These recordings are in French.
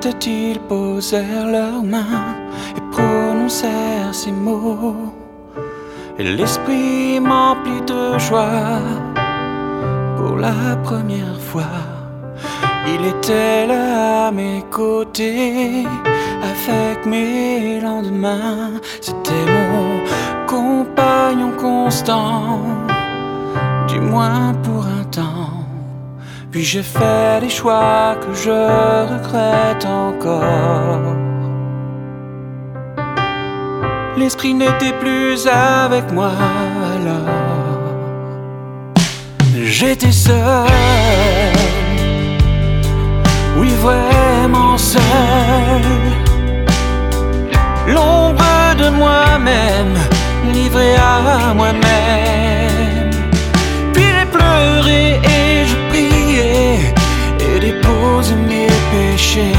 tête ils posèrent leurs mains et prononcèrent ces mots. Et l'esprit m'emplit de joie. Pour la première fois, il était là à mes côtés, avec mes lendemains. C'était mon compagnon constant, du moins pour un temps. Puis j'ai fait des choix que je regrette encore. L'esprit n'était plus avec moi alors. J'étais seul, oui vraiment seul. L'ombre de moi-même, livré à moi-même. Puis j'ai pleuré et je priais et déposé mes péchés.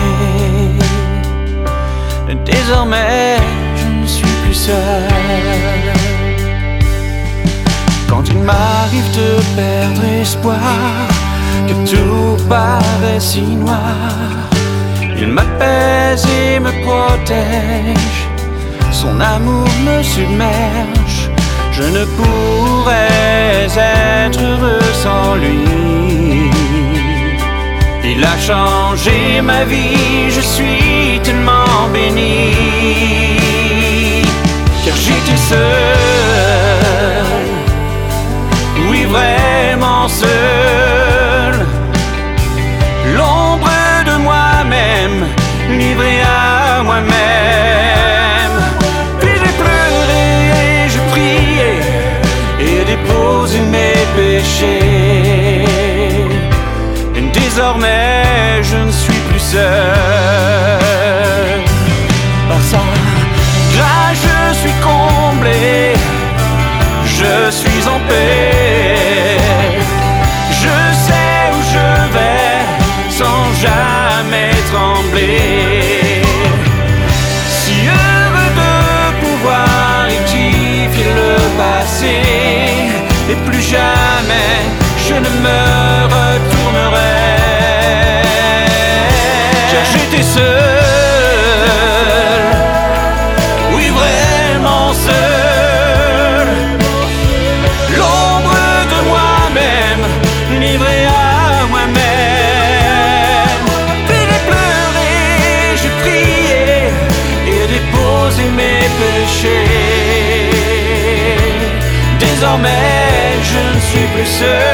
Désormais, je ne suis plus seul. Quand il m'arrive de perdre espoir, que tout paraît si noir, il m'apaise et me protège. Son amour me submerge. Je ne pourrais être heureux sans lui. Il a changé ma vie, je suis tellement béni. Car j'étais seul, oui vraiment seul. L'ombre de moi-même, livré à moi-même. Puis j'ai pleuré et je priais et déposé mes péchés. Et désormais je ne suis plus seul. Par sa grâce je suis comblé, je suis en paix. Je sais où je vais sans jamais trembler. Si heureux de pouvoir rectifier le passé, et plus jamais je ne me retournerai. Car j'étais seul, oui vraiment seul. L'ombre de moi-même, livré à moi-même. Puis j'ai pleuré, j'ai prié et déposé mes péchés. Désormais je ne suis plus seul.